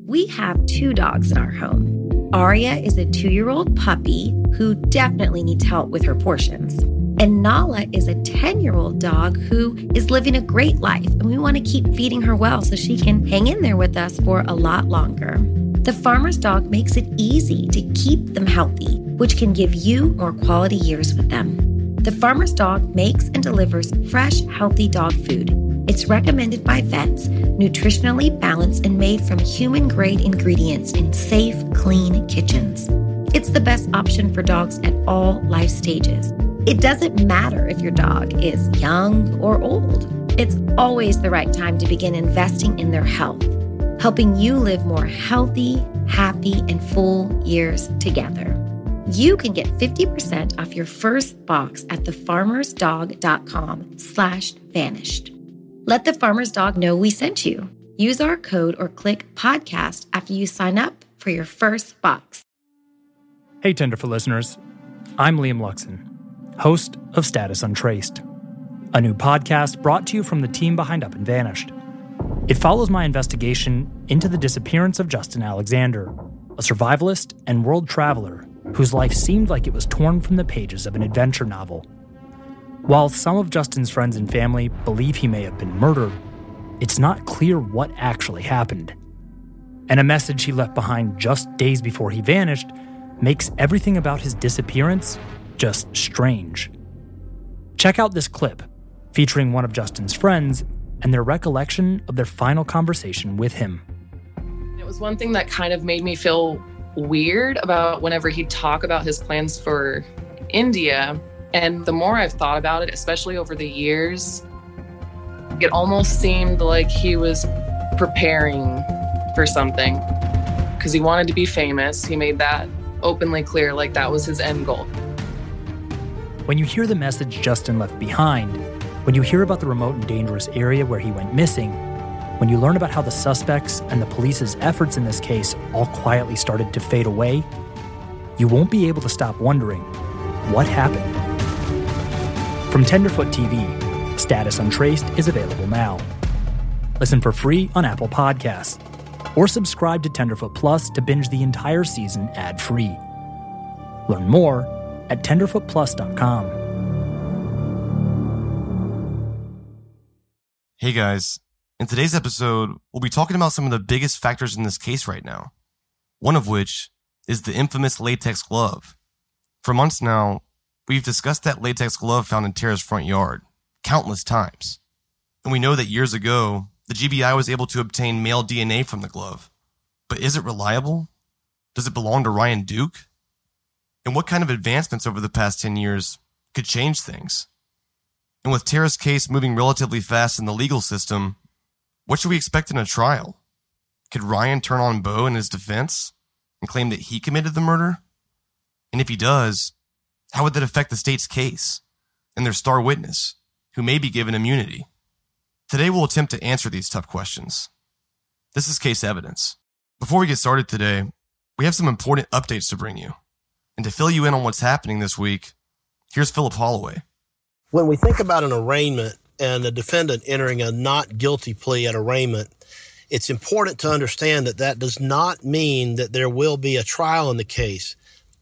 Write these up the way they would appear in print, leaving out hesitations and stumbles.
We have 2 dogs in our home. Aria is a 2-year-old puppy who definitely needs help with her portions. And Nala is a 10-year-old dog who is living a great life, and we want to keep feeding her well so she can hang in there with us for a lot longer. The Farmer's Dog makes it easy to keep them healthy, which can give you more quality years with them. The Farmer's Dog makes and delivers fresh, healthy dog food. It's recommended by vets, nutritionally balanced and made from human-grade ingredients in safe, clean kitchens. It's the best option for dogs at all life stages. It doesn't matter if your dog is young or old. It's always the right time to begin investing in their health, helping you live more healthy, happy, and full years together. You can get 50% off your first box at thefarmersdog.com/vanished. Let the Farmer's Dog know we sent you. Use our code or click podcast after you sign up for your first box. Hey, Tenderfoot listeners. I'm Liam Luxon, host of Status Untraced, a new podcast brought to you from the team behind Up and Vanished. It follows my investigation into the disappearance of Justin Alexander, a survivalist and world traveler whose life seemed like it was torn from the pages of an adventure novel. While some of Justin's friends and family believe he may have been murdered, it's not clear what actually happened. And a message he left behind just days before he vanished makes everything about his disappearance just strange. Check out this clip featuring one of Justin's friends and their recollection of their final conversation with him. It was one thing that kind of made me feel weird about whenever he'd talk about his plans for India. And the more I've thought about it, especially over the years, it almost seemed like he was preparing for something because he wanted to be famous. He made that openly clear, like that was his end goal. When you hear the message Justin left behind, when you hear about the remote and dangerous area where he went missing, when you learn about how the suspects and the police's efforts in this case all quietly started to fade away, you won't be able to stop wondering, what happened? From Tenderfoot TV, Status Untraced is available now. Listen for free on Apple Podcasts, or subscribe to Tenderfoot Plus to binge the entire season ad-free. Learn more at tenderfootplus.com. Hey guys, in today's episode, we'll be talking about some of the biggest factors in this case right now. One of which is the infamous latex glove. For months now, we've discussed that latex glove found in Tara's front yard countless times. And we know that years ago, the GBI was able to obtain male DNA from the glove. But is it reliable? Does it belong to Ryan Duke? And what kind of advancements over the past 10 years could change things? And with Tara's case moving relatively fast in the legal system, what should we expect in a trial? Could Ryan turn on Beau in his defense and claim that he committed the murder? And if he does, how would that affect the state's case and their star witness, who may be given immunity? Today we'll attempt to answer these tough questions. This is Case Evidence. Before we get started today, we have some important updates to bring you. And to fill you in on what's happening this week, here's Philip Holloway. When we think about an arraignment and a defendant entering a not guilty plea at arraignment, it's important to understand that that does not mean that there will be a trial in the case.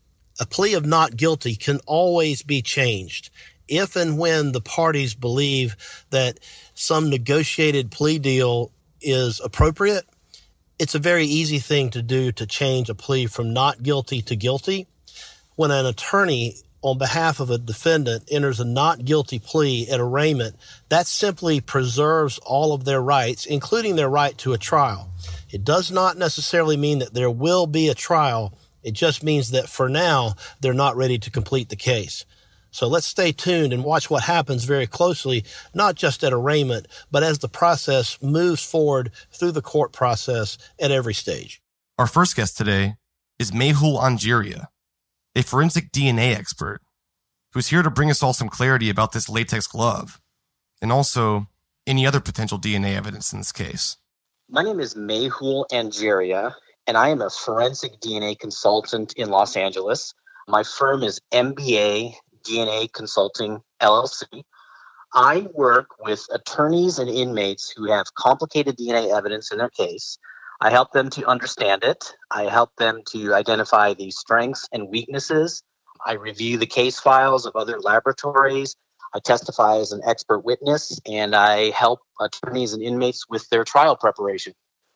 A plea of not guilty can always be changed if and when the parties believe that some negotiated plea deal is appropriate. It's a very easy thing to do to change a plea from not guilty to guilty. When an attorney on behalf of a defendant enters a not guilty plea at arraignment, that simply preserves all of their rights, including their right to a trial. It does not necessarily mean that there will be a trial. It just means that for now, they're not ready to complete the case. So let's stay tuned and watch what happens very closely, not just at arraignment, but as the process moves forward through the court process at every stage. Our first guest today is Mehul Angiria, a forensic DNA expert, who's here to bring us all some clarity about this latex glove, and also any other potential DNA evidence in this case. My name is Mehul Angiria, and I am a forensic DNA consultant in Los Angeles. My firm is MBA DNA Consulting, LLC. I work with attorneys and inmates who have complicated DNA evidence in their case. I help them to understand it. I help them to identify the strengths and weaknesses. I review the case files of other laboratories. I testify as an expert witness, and I help attorneys and inmates with their trial preparation.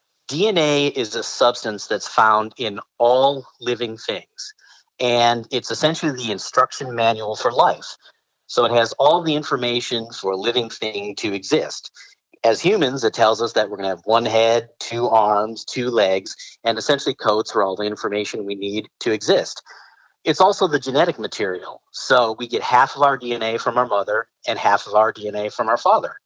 DNA is a substance that's found in all living things, and it's essentially the instruction manual for life. So it has all the information for a living thing to exist. As humans, it tells us that we're going to have one head, 2 arms, 2 legs, and essentially codes for all the information we need to exist. It's also the genetic material. So we get half of our DNA from our mother and half of our DNA from our father.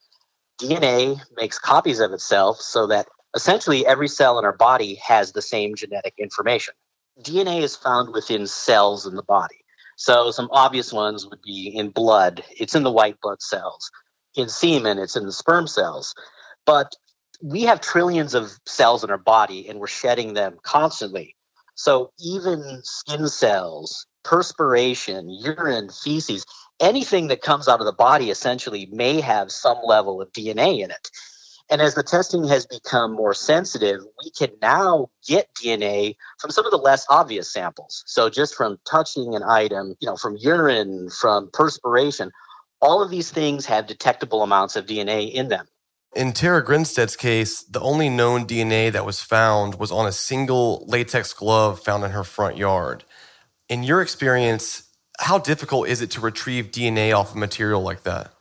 DNA makes copies of itself so that essentially every cell in our body has the same genetic information. DNA is found within cells in the body. So some obvious ones would be in blood. It's in the white blood cells. In semen, it's in the sperm cells. But we have trillions of cells in our body, and we're shedding them constantly. So even skin cells, perspiration, urine, feces, anything that comes out of the body essentially may have some level of DNA in it. And as the testing has become more sensitive, we can now get DNA from some of the less obvious samples. So just from touching an item, from urine, from perspiration, all of these things have detectable amounts of DNA in them. In Tara Grinstead's case, the only known DNA that was found was on a single latex glove found in her front yard. In your experience, how difficult is it to retrieve DNA off a material like that?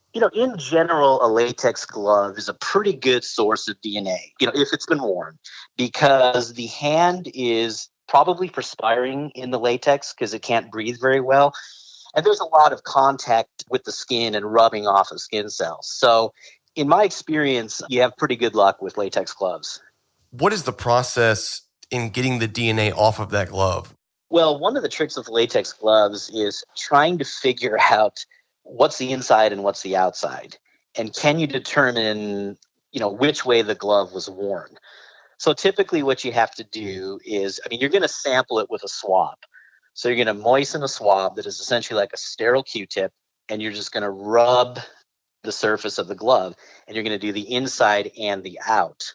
In general, a latex glove is a pretty good source of DNA, if it's been worn, because the hand is probably perspiring in the latex because it can't breathe very well. And there's a lot of contact with the skin and rubbing off of skin cells. So in my experience, you have pretty good luck with latex gloves. What is the process in getting the DNA off of that glove? Well, one of the tricks of latex gloves is trying to figure out what's the inside and what's the outside. And can you determine, which way the glove was worn? So typically what you have to do is, you're going to sample it with a swab. So you're going to moisten a swab that is essentially like a sterile Q-tip, and you're just going to rub the surface of the glove, and you're going to do the inside and the out.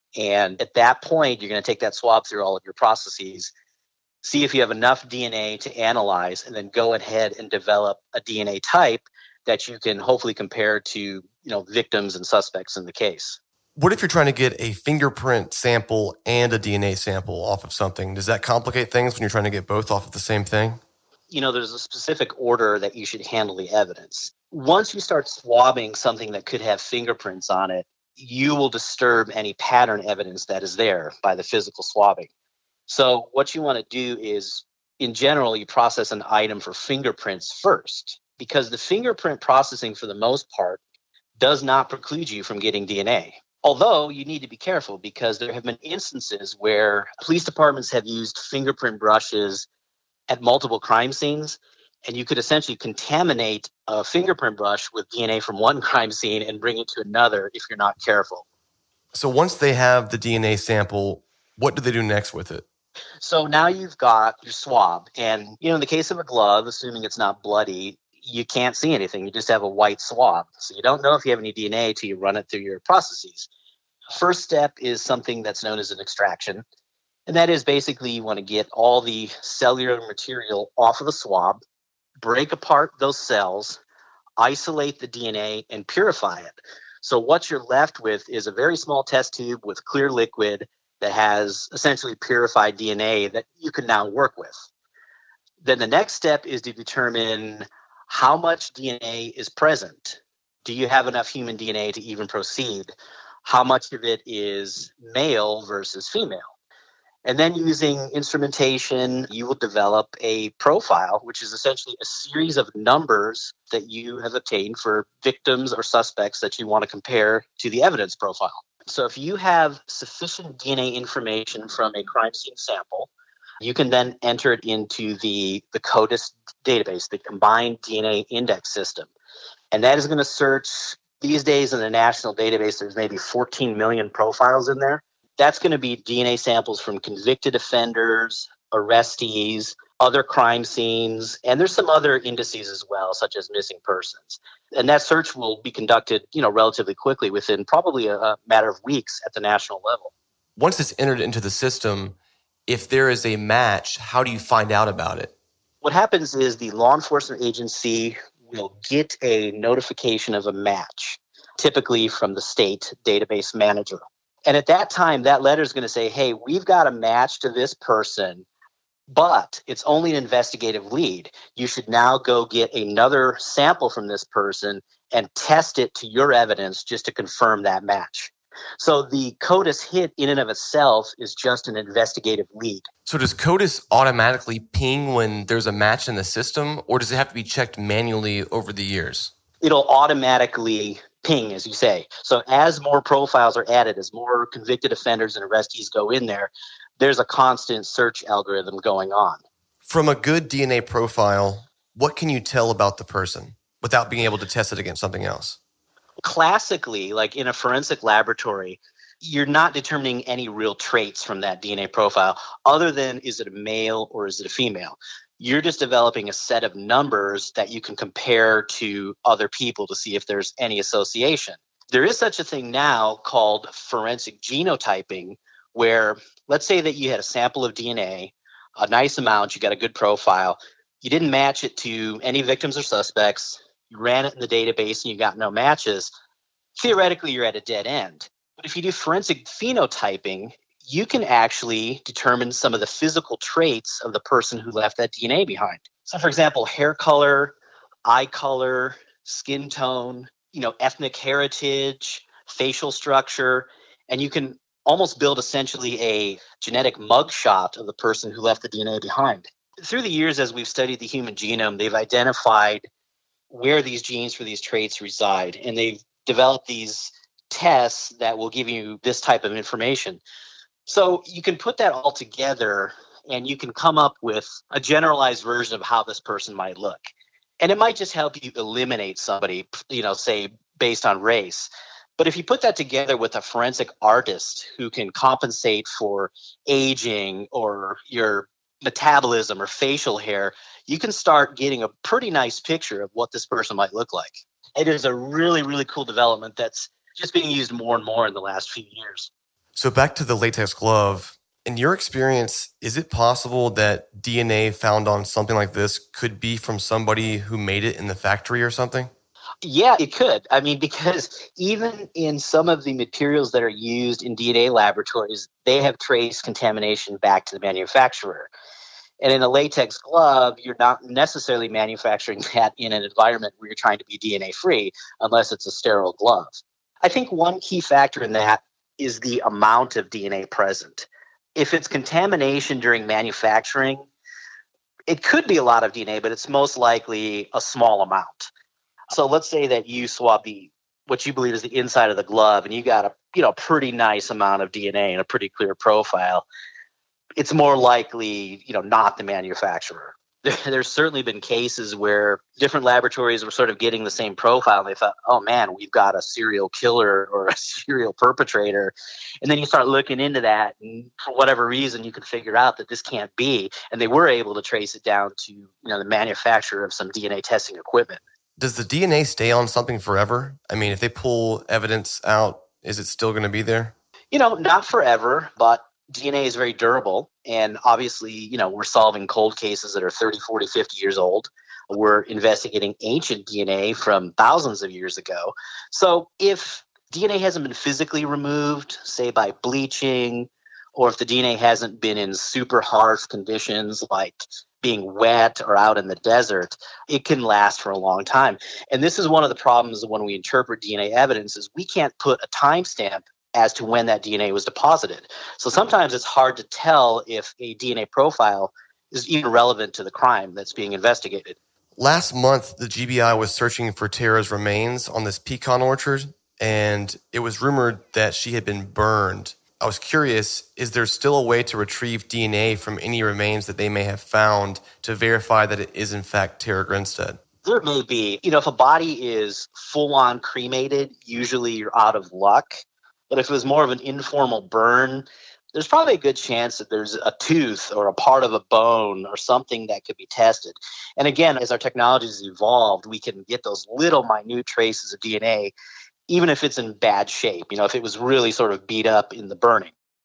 And at that point, you're going to take that swab through all of your processes, see if you have enough DNA to analyze, and then go ahead and develop a DNA type that you can hopefully compare to, victims and suspects in the case. What if you're trying to get a fingerprint sample and a DNA sample off of something? Does that complicate things when you're trying to get both off of the same thing? There's a specific order that you should handle the evidence. Once you start swabbing something that could have fingerprints on it, you will disturb any pattern evidence that is there by the physical swabbing. So what you want to do is, in general, you process an item for fingerprints first, because the fingerprint processing, for the most part, does not preclude you from getting DNA. Although you need to be careful, because there have been instances where police departments have used fingerprint brushes at multiple crime scenes, and you could essentially contaminate a fingerprint brush with DNA from one crime scene and bring it to another if you're not careful. So once they have the DNA sample, what do they do next with it? So now you've got your swab, and in the case of a glove, assuming it's not bloody, you can't see anything. You just have a white swab. So you don't know if you have any DNA till you run it through your processes. First step is something that's known as an extraction. And that is basically you want to get all the cellular material off of the swab, break apart those cells, isolate the DNA, and purify it. So what you're left with is a very small test tube with clear liquid that has essentially purified DNA that you can now work with. Then the next step is to determine how much DNA is present. Do you have enough human DNA to even proceed? How much of it is male versus female? And then using instrumentation, you will develop a profile, which is essentially a series of numbers that you have obtained for victims or suspects that you want to compare to the evidence profile. So if you have sufficient DNA information from a crime scene sample, you can then enter it into the CODIS database, the Combined DNA Index System. And that is going to search, these days in the national database, there's maybe 14 million profiles in there. That's going to be DNA samples from convicted offenders, arrestees, other crime scenes, and there's some other indices as well, such as missing persons. And that search will be conducted, relatively quickly within probably a matter of weeks at the national level. once it's entered into the system, if there is a match, how do you find out about it? What happens is the law enforcement agency will get a notification of a match, typically from the state database manager. And at that time, that letter is going to say, hey, we've got a match to this person, but it's only an investigative lead. You should now go get another sample from this person and test it to your evidence just to confirm that match. So the CODIS hit in and of itself is just an investigative lead. So does CODIS automatically ping when there's a match in the system, or does it have to be checked manually over the years? It'll automatically ping, as you say. So as more profiles are added, as more convicted offenders and arrestees go in there, there's a constant search algorithm going on. From a good DNA profile, what can you tell about the person without being able to test it against something else? Classically, like in a forensic laboratory, you're not determining any real traits from that DNA profile other than is it a male or is it a female? You're just developing a set of numbers that you can compare to other people to see if there's any association. There is such a thing now called forensic genotyping, where let's say that you had a sample of DNA, a nice amount, you got a good profile, you didn't match it to any victims or suspects, you ran it in the database and you got no matches. Theoretically, you're at a dead end. But if you do forensic phenotyping, you can actually determine some of the physical traits of the person who left that DNA behind. So, for example, hair color, eye color, skin tone, ethnic heritage, facial structure, and you can almost build essentially a genetic mugshot of the person who left the DNA behind. Through the years, as we've studied the human genome, they've identified where these genes for these traits reside, and they've developed these tests that will give you this type of information. So you can put that all together and you can come up with a generalized version of how this person might look. And it might just help you eliminate somebody, say based on race. But if you put that together with a forensic artist who can compensate for aging or your metabolism or facial hair, you can start getting a pretty nice picture of what this person might look like. It is a really, really cool development that's just being used more and more in the last few years. So back to the latex glove. In your experience, is it possible that DNA found on something like this could be from somebody who made it in the factory or something? Yeah, it could. I mean, because even in some of the materials that are used in DNA laboratories, they have traced contamination back to the manufacturer. And in a latex glove, you're not necessarily manufacturing that in an environment where you're trying to be DNA free unless it's a sterile glove. I think one key factor in that is the amount of DNA present. If it's contamination during manufacturing, it could be a lot of DNA, but it's most likely a small amount. So let's say that you swab what you believe is the inside of the glove, and you got a pretty nice amount of DNA and a pretty clear profile. It's more likely, not the manufacturer. There's certainly been cases where different laboratories were sort of getting the same profile. And they thought, oh man, we've got a serial killer or a serial perpetrator. And then you start looking into that, and for whatever reason, you can figure out that this can't be. And they were able to trace it down to, the manufacturer of some DNA testing equipment. Does the DNA stay on something forever? I mean, if they pull evidence out, is it still going to be there? Not forever, but DNA is very durable. And obviously, we're solving cold cases that are 30, 40, 50 years old. We're investigating ancient DNA from thousands of years ago. So if DNA hasn't been physically removed, say by bleaching, or if the DNA hasn't been in super harsh conditions like being wet or out in the desert, it can last for a long time. And this is one of the problems when we interpret DNA evidence is we can't put a timestamp as to when that DNA was deposited. So sometimes it's hard to tell if a DNA profile is even relevant to the crime that's being investigated. Last month, the GBI was searching for Tara's remains on this pecan orchard, and it was rumored that she had been burned. I was curious, is there still a way to retrieve DNA from any remains that they may have found to verify that it is in fact Tara Grinstead? There may be. If a body is full-on cremated, usually you're out of luck. But if it was more of an informal burn, there's probably a good chance that there's a tooth or a part of a bone or something that could be tested. And again, as our technology has evolved, we can get those little minute traces of DNA, even if it's in bad shape, if it was really sort of beat up in the burning.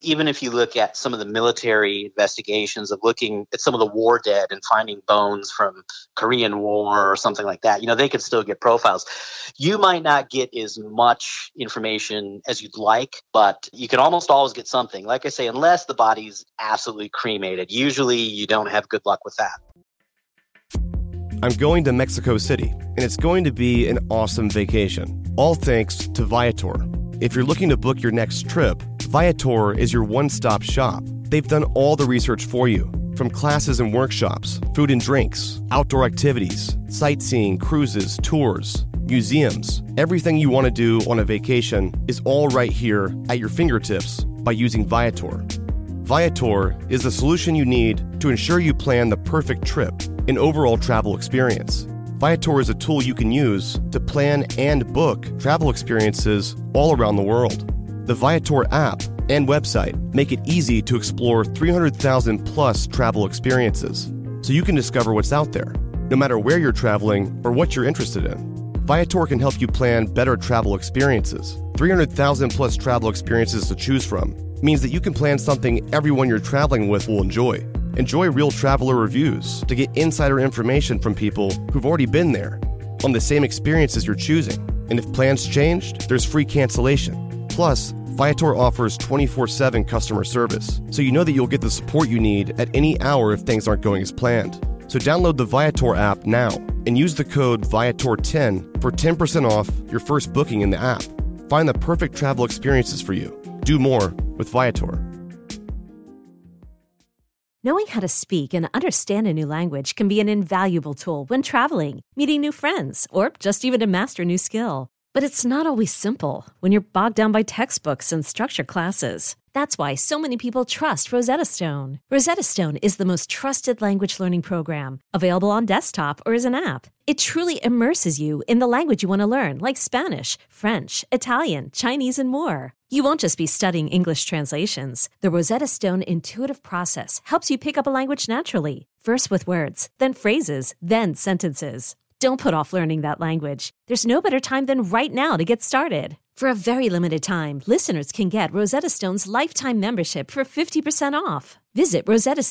even if you look at some of the military investigations of looking at some of the war dead and finding bones from Korean War or something like that, they could still get profiles. You might not get as much information as you'd like, but you can almost always get something. Like I say, unless the body's absolutely cremated. Usually you don't have good luck with that. I'm going to Mexico City, and it's going to be an awesome vacation. All thanks to Viator. If you're looking to book your next trip, Viator is your one-stop shop. They've done all the research for you, from classes and workshops, food and drinks, outdoor activities, sightseeing, cruises, tours, museums. Everything you want to do on a vacation is all right here at your fingertips by using Viator. Viator is the solution you need to ensure you plan the perfect trip and overall travel experience. Viator is a tool you can use to plan and book travel experiences all around the world. The Viator app and website make it easy to explore 300,000 plus travel experiences, so you can discover what's out there, no matter where you're traveling or what you're interested in. Viator can help you plan better travel experiences. 300,000 plus travel experiences to choose from means that you can plan something everyone you're traveling with will enjoy. Enjoy real traveler reviews to get insider information from people who've already been there on the same experiences you're choosing. And if plans changed, there's free cancellation. Plus, Viator offers 24/7 customer service, so you know that you'll get the support you need at any hour if things aren't going as planned. So download the Viator app now and use the code Viator10 for 10% off your first booking in the app. Find the perfect travel experiences for you. Do more with Viator. Knowing how to speak and understand a new language can be an invaluable tool when traveling, meeting new friends, or just even to master a new skill. But it's not always simple when you're bogged down by textbooks and structured classes. That's why so many people trust Rosetta Stone. Rosetta Stone is the most trusted language learning program, available on desktop or as an app. It truly immerses you in the language you want to learn, like Spanish, French, Italian, Chinese, and more. You won't just be studying English translations. The Rosetta Stone intuitive process helps you pick up a language naturally, first with words, then phrases, then sentences. Don't put off learning that language. There's no better time than right now to get started. For a very limited time, listeners can get Rosetta Stone's lifetime membership for 50% off. Visit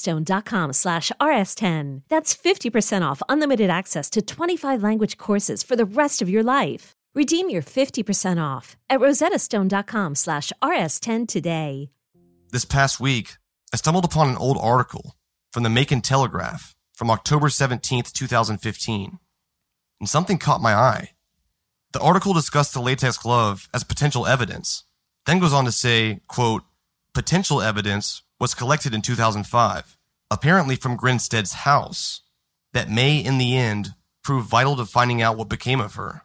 rosettastone.com/rs10. That's 50% off unlimited access to 25 language courses for the rest of your life. Redeem your 50% off at rosettastone.com/rs10 today. This past week, I stumbled upon an old article from the Macon Telegraph from October 17th, 2015. And something caught my eye. The article discussed the latex glove as potential evidence, then goes on to say, quote, potential evidence was collected in 2005, apparently from Grinstead's house, that may, in the end, prove vital to finding out what became of her.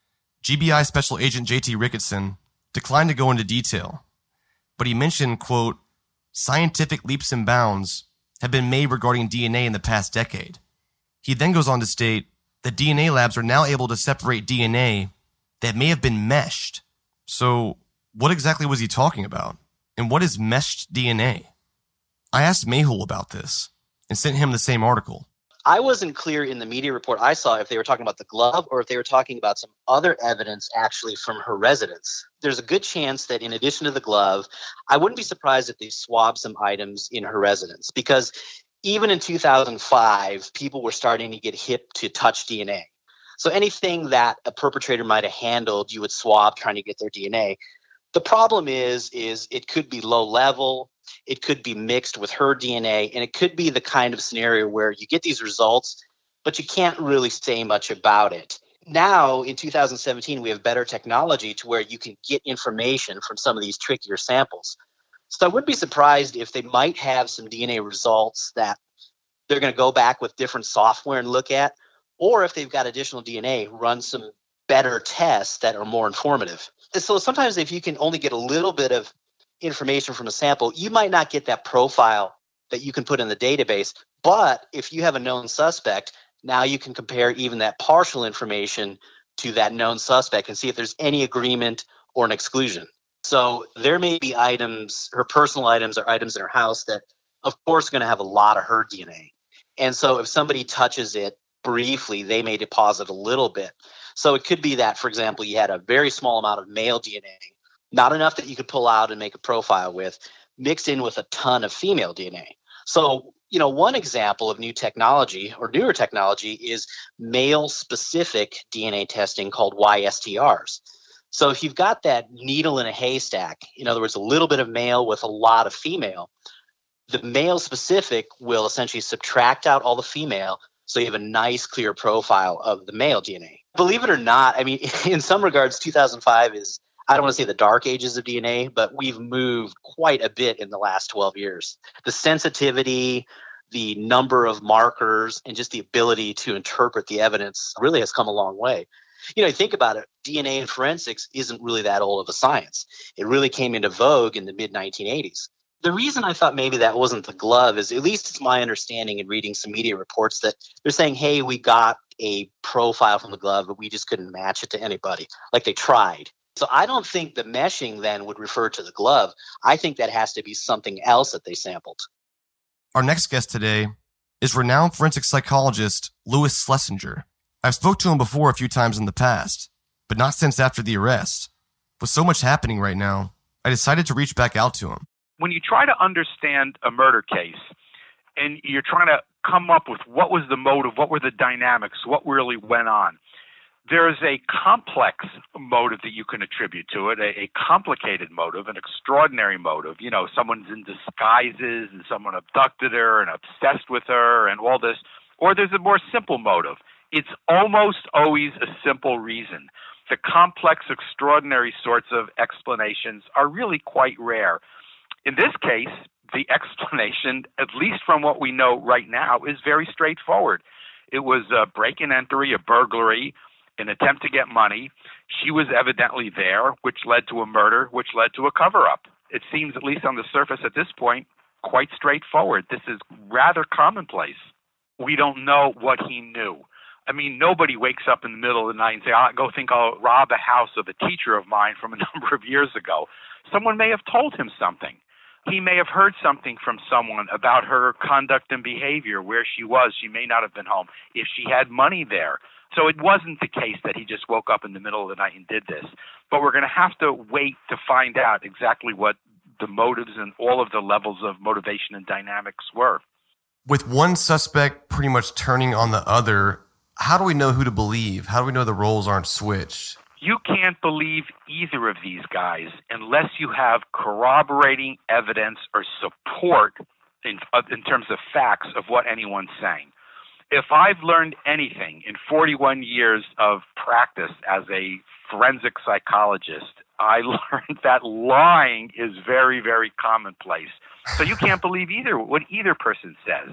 GBI Special Agent J.T. Ricketson declined to go into detail, but he mentioned, quote, scientific leaps and bounds have been made regarding DNA in the past decade. He then goes on to state that DNA labs are now able to separate DNA that may have been meshed. So what exactly was he talking about? And what is meshed DNA? I asked Mehul about this and sent him the same article. I wasn't clear in the media report I saw if they were talking about the glove or if they were talking about some other evidence actually from her residence. There's a good chance that in addition to the glove, I wouldn't be surprised if they swabbed some items in her residence, because even in 2005, people were starting to get hip to touch DNA. So anything that a perpetrator might have handled, you would swab trying to get their DNA. The problem is it could be low level, it could be mixed with her DNA, and it could be the kind of scenario where you get these results, but you can't really say much about it. Now, in 2017, we have better technology to where you can get information from some of these trickier samples. So I wouldn't be surprised if they might have some DNA results that they're going to go back with different software and look at, or if they've got additional DNA, run some better tests that are more informative. So sometimes if you can only get a little bit of information from a sample, you might not get that profile that you can put in the database. But if you have a known suspect, now you can compare even that partial information to that known suspect and see if there's any agreement or an exclusion. So there may be items, her personal items or items in her house that, of course, are going to have a lot of her DNA. And so if somebody touches it briefly, they may deposit a little bit. So it could be that, for example, you had a very small amount of male DNA, not enough that you could pull out and make a profile with, mixed in with a ton of female DNA. So, one example of new technology or newer technology is male-specific DNA testing called YSTRs. So if you've got that needle in a haystack, in other words, a little bit of male with a lot of female, the male-specific will essentially subtract out all the female, so you have a nice, clear profile of the male DNA. Believe it or not, I mean, in some regards, 2005 is, I don't want to say the dark ages of DNA, but we've moved quite a bit in the last 12 years. The sensitivity, the number of markers, and just the ability to interpret the evidence really has come a long way. You think about it, DNA and forensics isn't really that old of a science. It really came into vogue in the mid-1980s. The reason I thought maybe that wasn't the glove is, at least it's my understanding in reading some media reports, that they're saying, hey, we got a profile from the glove, but we just couldn't match it to anybody. Like they tried. So I don't think the meshing then would refer to the glove. I think that has to be something else that they sampled. Our next guest today is renowned forensic psychologist Louis Schlesinger. I've spoke to him before a few times in the past, but not since after the arrest. With so much happening right now, I decided to reach back out to him. When you try to understand a murder case and you're trying to come up with what was the motive, what were the dynamics, what really went on, there is a complex motive that you can attribute to it, a complicated motive, an extraordinary motive. Someone's in disguises and someone abducted her and obsessed with her and all this. Or there's a more simple motive. It's almost always a simple reason. The complex, extraordinary sorts of explanations are really quite rare. In this case, the explanation, at least from what we know right now, is very straightforward. It was a break-and-entry, a burglary, an attempt to get money. She was evidently there, which led to a murder, which led to a cover-up. It seems, at least on the surface at this point, quite straightforward. This is rather commonplace. We don't know what he knew. I mean, nobody wakes up in the middle of the night and say, I'll go think I'll rob a house of a teacher of mine from a number of years ago. Someone may have told him something. He may have heard something from someone about her conduct and behavior, where she was. She may not have been home. If she had money there. So it wasn't the case that he just woke up in the middle of the night and did this. But we're going to have to wait to find out exactly what the motives and all of the levels of motivation and dynamics were. With one suspect pretty much turning on the other, how do we know who to believe? How do we know the roles aren't switched? You can't believe either of these guys unless you have corroborating evidence or support in terms of facts of what anyone's saying. If I've learned anything in 41 years of practice as a forensic psychologist, I learned that lying is very, very commonplace. So you can't believe what either person says.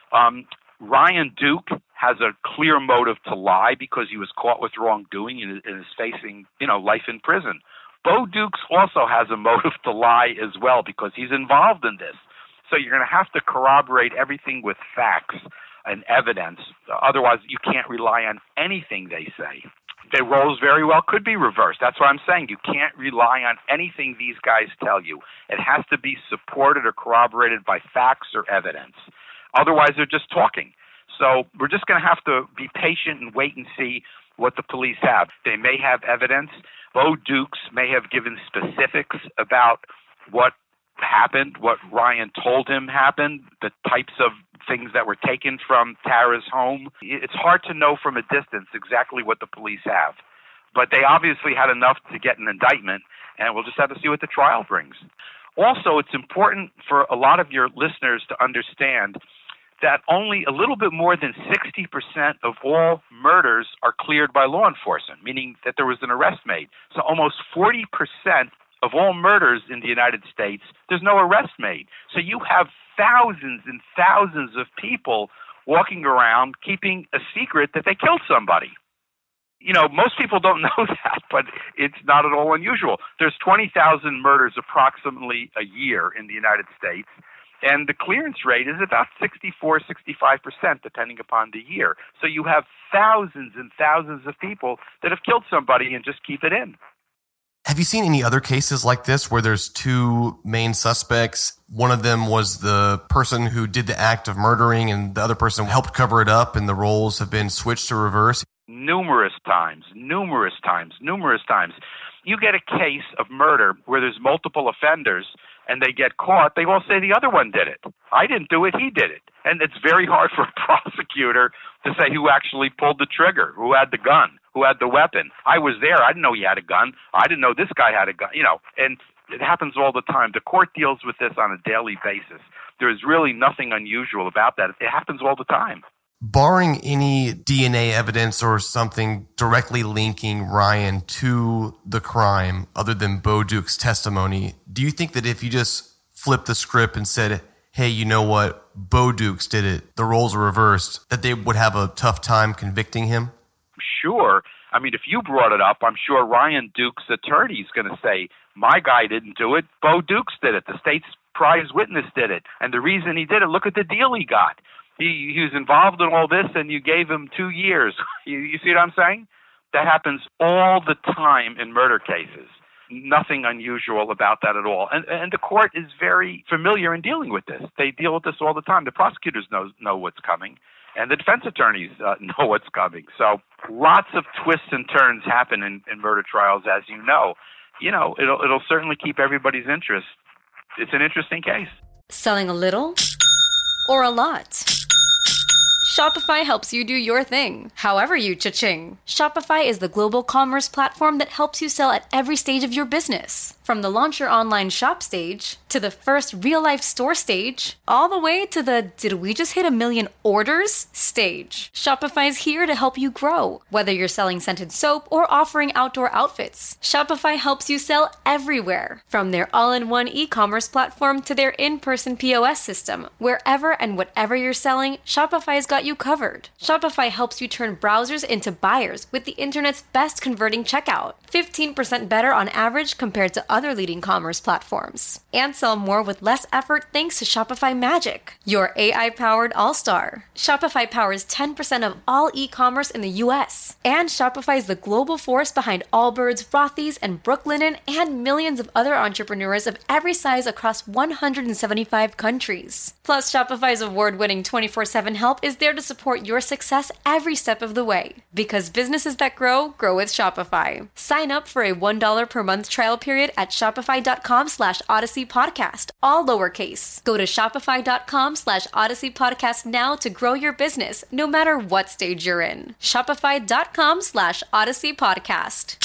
Ryan Duke has a clear motive to lie because he was caught with wrongdoing and is facing, life in prison. Bo Dukes also has a motive to lie as well because he's involved in this. So you're going to have to corroborate everything with facts and evidence. Otherwise, you can't rely on anything they say. Their roles very well could be reversed. That's what I'm saying. You can't rely on anything these guys tell you. It has to be supported or corroborated by facts or evidence. Otherwise, they're just talking. So we're just going to have to be patient and wait and see what the police have. They may have evidence. Bo Dukes may have given specifics about what happened, what Ryan told him happened, the types of things that were taken from Tara's home. It's hard to know from a distance exactly what the police have. But they obviously had enough to get an indictment, and we'll just have to see what the trial brings. Also, it's important for a lot of your listeners to understand that only a little bit more than 60% of all murders are cleared by law enforcement, meaning that there was an arrest made. So almost 40% of all murders in the United States, there's no arrest made. So you have thousands and thousands of people walking around keeping a secret that they killed somebody. Most people don't know that, but it's not at all unusual. There's 20,000 murders approximately a year in the United States, and the clearance rate is about 64, 65%, depending upon the year. So you have thousands and thousands of people that have killed somebody and just keep it in. Have you seen any other cases like this where there's two main suspects? One of them was the person who did the act of murdering and the other person helped cover it up, and the roles have been switched to reverse? Numerous times. You get a case of murder where there's multiple offenders. and they get caught, they all say the other one did it. I didn't do it, he did it. And it's very hard for a prosecutor to say who actually pulled the trigger, who had the gun, who had the weapon. I was there. I didn't know he had a gun. I didn't know this guy had a gun, and it happens all the time. The court deals with this on a daily basis. There is really nothing unusual about that. It happens all the time. Barring any DNA evidence or something directly linking Ryan to the crime other than Bo Duke's testimony, do you think that if you just flipped the script and said, hey, you know what, Bo Dukes did it, the roles are reversed, that they would have a tough time convicting him? Sure. I mean, if you brought it up, I'm sure Ryan Duke's attorney is going to say, my guy didn't do it, Bo Dukes did it, the state's prize witness did it. And the reason he did it, look at the deal he got. He was involved in all this, and you gave him 2 years. You see what I'm saying? That happens all the time in murder cases. Nothing unusual about that at all. And the court is very familiar in dealing with this. They deal with this all the time. The prosecutors know what's coming, and the defense attorneys know what's coming. So lots of twists and turns happen in murder trials, as you know. It'll certainly keep everybody's interest. It's an interesting case. Selling a little or a lot? Shopify helps you do your thing, however you cha-ching. Shopify is the global commerce platform that helps you sell at every stage of your business. From the launch your online shop stage, to the first real-life store stage, all the way to the did we just hit 1 million orders stage. Shopify's here to help you grow. Whether you're selling scented soap or offering outdoor outfits, Shopify helps you sell everywhere. From their all-in-one e-commerce platform to their in-person POS system, wherever and whatever you're selling, Shopify's got you covered. Shopify helps you turn browsers into buyers with the internet's best converting checkout. 15% better on average compared to other leading commerce platforms. And sell more with less effort thanks to Shopify Magic, your AI-powered all-star. Shopify powers 10% of all e-commerce in the U.S. And Shopify is the global force behind Allbirds, Rothy's, and Brooklinen, and millions of other entrepreneurs of every size across 175 countries. Plus, Shopify's award-winning 24/7 help is there to support your success every step of the way. Because businesses that grow with Shopify. Sign up for a $1 per month trial period at shopify.com/Odyssey Podcast, all lowercase. Go to shopify.com/Odyssey Podcast now to grow your business, no matter what stage you're in. Shopify.com/Odyssey Podcast.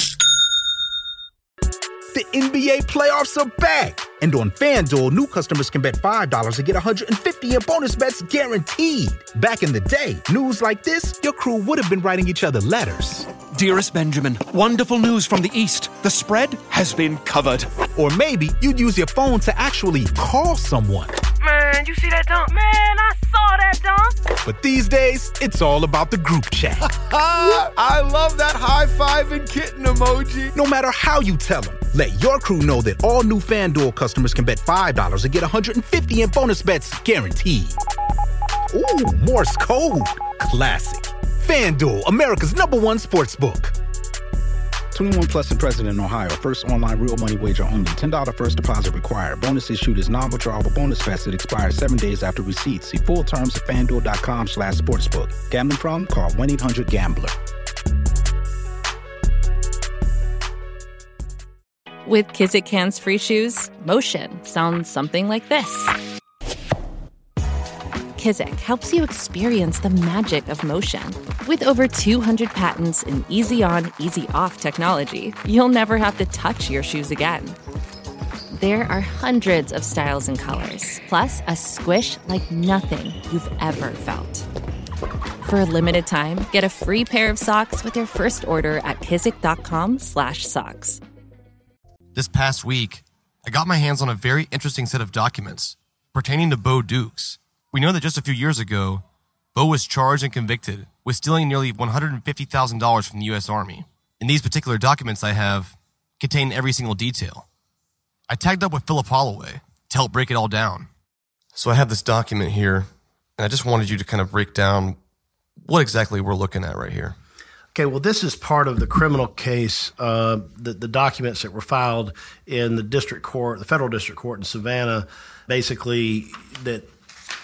The NBA playoffs are back. And on FanDuel, new customers can bet $5 to get $150 in bonus bets guaranteed. Back in the day, news like this, your crew would have been writing each other letters. Dearest Benjamin, wonderful news from the East. The spread has been covered. Or maybe you'd use your phone to actually call someone. Man, you see that dunk? Man, I saw that dunk. But these days, it's all about the group chat. I love that high-five and kitten emoji. No matter how you tell them, let your crew know that all new FanDuel customers can bet $5 to get $150 in bonus bets guaranteed. Ooh, Morse code. Classic. FanDuel, America's #1 sportsbook. 21 plus and present in Ohio. First online real money wager only. $10 first deposit required. Bonus issued is non-withdrawable bonus vest that expires 7 days after receipt. See full terms at FanDuel.com/sportsbook. Gambling problem? Call 1-800-GAMBLER. With Kizik hands-free shoes, motion sounds something like this. Kizik helps you experience the magic of motion. With over 200 patents and easy-on, easy-off technology, you'll never have to touch your shoes again. There are hundreds of styles and colors, plus a squish like nothing you've ever felt. For a limited time, get a free pair of socks with your first order at kizik.com/socks. This past week, I got my hands on a very interesting set of documents pertaining to Bo Dukes. We know that just a few years ago, Bo was charged and convicted with stealing nearly $150,000 from the U.S. Army. And these particular documents I have contain every single detail. I tagged up with Philip Holloway to help break it all down. So I have this document here, and I just wanted you to kind of break down what exactly we're looking at right here. Okay, well, this is part of the criminal case, the documents that were filed in the district court, the federal district court in Savannah, basically that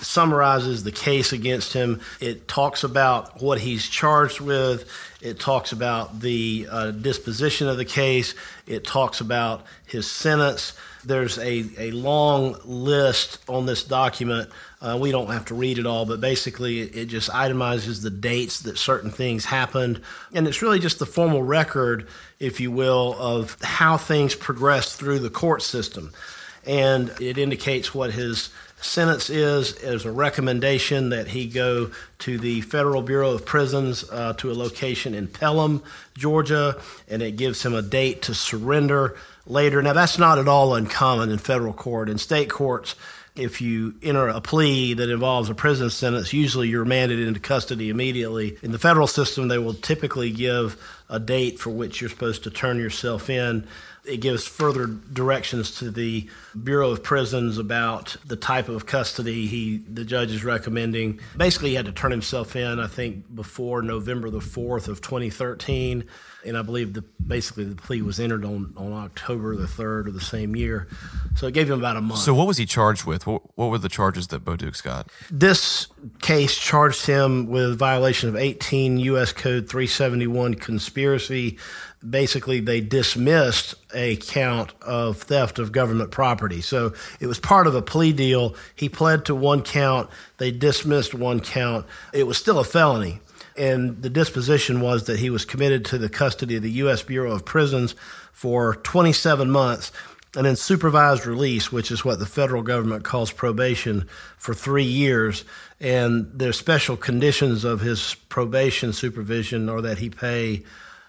summarizes the case against him. It talks about what he's charged with. It talks about the disposition of the case. It talks about his sentence. There's a long list on this document. We don't have to read it all, but basically it just itemizes the dates that certain things happened. And it's really just the formal record, if you will, of how things progressed through the court system. And it indicates what his sentence is as a recommendation that he go to the Federal Bureau of Prisons to a location in Pelham, Georgia, and it gives him a date to surrender later. Now, that's not at all uncommon in federal court. In state courts, if you enter a plea that involves a prison sentence, usually you're remanded into custody immediately. In the federal system, they will typically give a date for which you're supposed to turn yourself in. It gives further directions to the Bureau of Prisons about the type of custody the judge is recommending. Basically, he had to turn himself in, I think, before November the 4th of 2013. And I believe the plea was entered on October the 3rd of the same year. So it gave him about a month. So what was he charged with? What were the charges that Bo Dukes got? This case charged him with violation of 18 U.S. Code 371 conspiracy. Basically, they dismissed a count of theft of government property. So it was part of a plea deal. He pled to one count. They dismissed one count. It was still a felony. And the disposition was that he was committed to the custody of the U.S. Bureau of Prisons for 27 months and then supervised release, which is what the federal government calls probation, for 3 years. And there's special conditions of his probation supervision are that he pay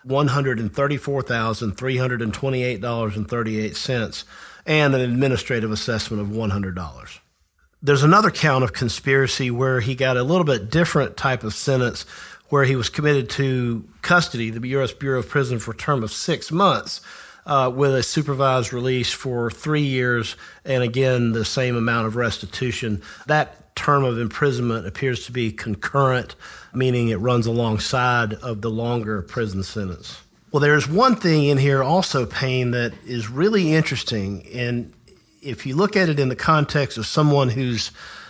$134,328.38 and an administrative assessment of $100. There's another count of conspiracy where he got a little bit different type of sentence where he was committed to custody, the U.S. Bureau of Prisons, for a term of 6 months with a supervised release for 3 years and, again, the same amount of restitution. That term of imprisonment appears to be concurrent, meaning it runs alongside of the longer prison sentence. Well, there's one thing in here also, Payne, that is really interesting. And if you look at it in the context of someone who's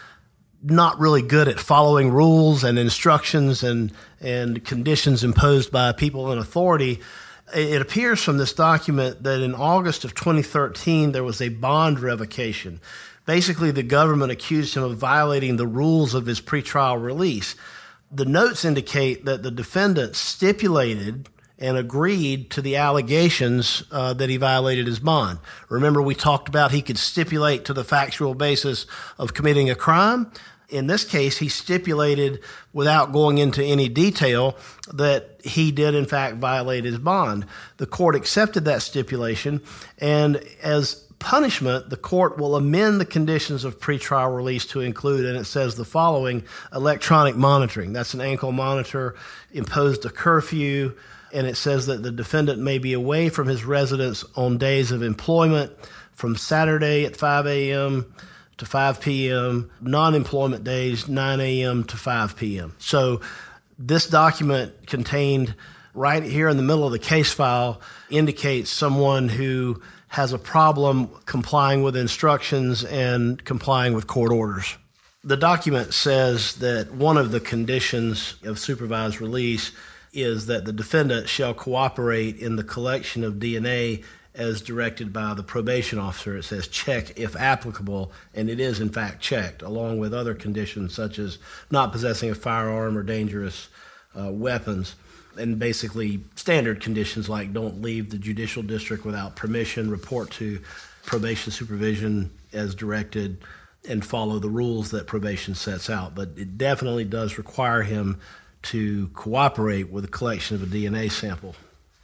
not really good at following rules and instructions and conditions imposed by people in authority, it appears from this document that in August of 2013, there was a bond revocation. Basically, the government accused him of violating the rules of his pretrial release. The notes indicate that the defendant stipulated and agreed to the allegations that he violated his bond. Remember, we talked about he could stipulate to the factual basis of committing a crime. In this case, he stipulated, without going into any detail, that he did, in fact, violate his bond. The court accepted that stipulation, and as punishment, the court will amend the conditions of pretrial release to include, and it says the following: electronic monitoring. That's an ankle monitor, imposed a curfew, and it says that the defendant may be away from his residence on days of employment from Saturday at 5 a.m. to 5 p.m., non-employment days, 9 a.m. to 5 p.m. So this document contained right here in the middle of the case file indicates someone who has a problem complying with instructions and complying with court orders. The document says that one of the conditions of supervised release is that the defendant shall cooperate in the collection of DNA as directed by the probation officer. It says check if applicable, and it is in fact checked, along with other conditions such as not possessing a firearm or dangerous weapons, and basically standard conditions like don't leave the judicial district without permission, report to probation supervision as directed, and follow the rules that probation sets out. But it definitely does require him to cooperate with the collection of a DNA sample.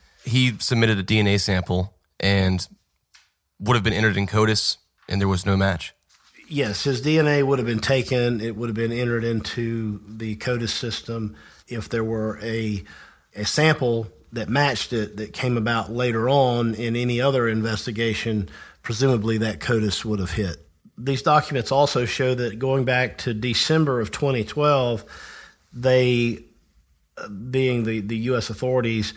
He submitted a DNA sample and would have been entered in CODIS, and there was no match. Yes, his DNA would have been taken. It would have been entered into the CODIS system. If there were a sample that matched it that came about later on in any other investigation, presumably that CODIS would have hit. These documents also show that going back to December of 2012, they, being the U.S. authorities,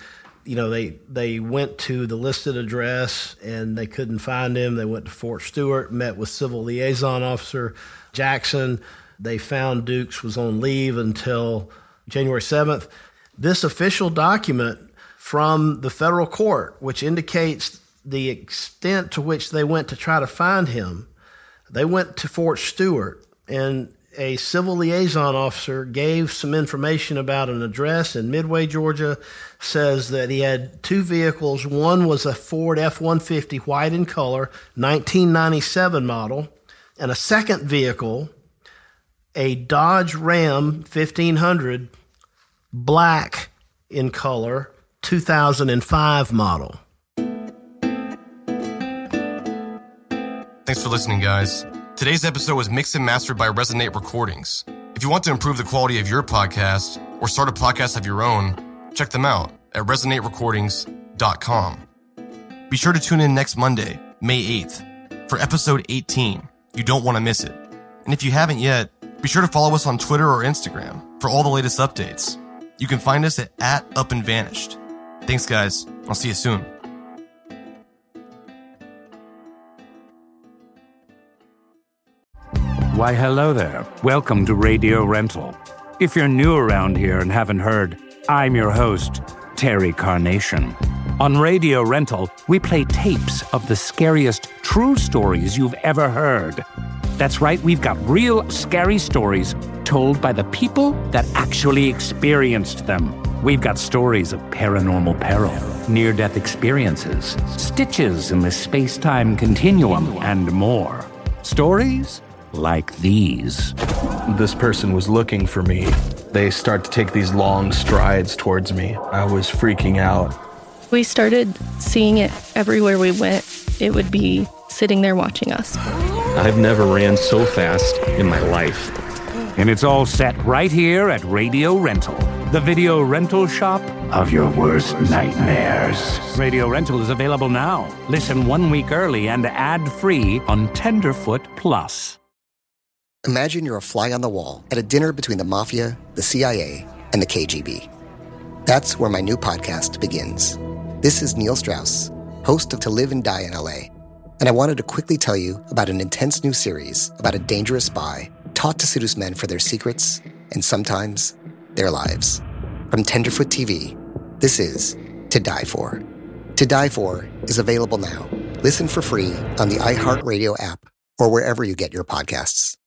they went to the listed address and they couldn't find him. They went to Fort Stewart, met with Civil Liaison Officer Jackson, They found Dukes was on leave until January 7th. This official document from the federal court, which indicates the extent to which they went to try to find him, they went to Fort Stewart, and a civil liaison officer gave some information about an address in Midway, Georgia, says that he had two vehicles. One was a Ford F-150 white in color, 1997 model, and a second vehicle, a Dodge Ram 1500 black in color, 2005 model. Thanks for listening, guys. Today's episode was mixed and mastered by Resonate Recordings. If you want to improve the quality of your podcast or start a podcast of your own, check them out at resonaterecordings.com. Be sure to tune in next Monday, May 8th, for episode 18. You don't want to miss it. And if you haven't yet, be sure to follow us on Twitter or Instagram for all the latest updates. You can find us at @UpAndVanished. Thanks, guys. I'll see you soon. Why, hello there. Welcome to Radio Rental. If you're new around here and haven't heard, I'm your host, Terry Carnation. On Radio Rental, we play tapes of the scariest true stories you've ever heard. That's right, we've got real scary stories told by the people that actually experienced them. We've got stories of paranormal peril, near-death experiences, stitches in the space-time continuum, and more. Stories like these. This person was looking for me. They start to take these long strides towards me. I was freaking out. We started seeing it everywhere we went. It would be sitting there watching us. I've never ran so fast in my life. And it's all set right here at Radio Rental, the video rental shop of your worst nightmares. Radio Rental is available now. Listen 1 week early and ad-free on Tenderfoot Plus. Imagine you're a fly on the wall at a dinner between the Mafia, the CIA, and the KGB. That's where my new podcast begins. This is Neil Strauss, host of To Live and Die in LA, and I wanted to quickly tell you about an intense new series about a dangerous spy taught to seduce men for their secrets and sometimes their lives. From Tenderfoot TV, this is To Die For. To Die For is available now. Listen for free on the iHeartRadio app or wherever you get your podcasts.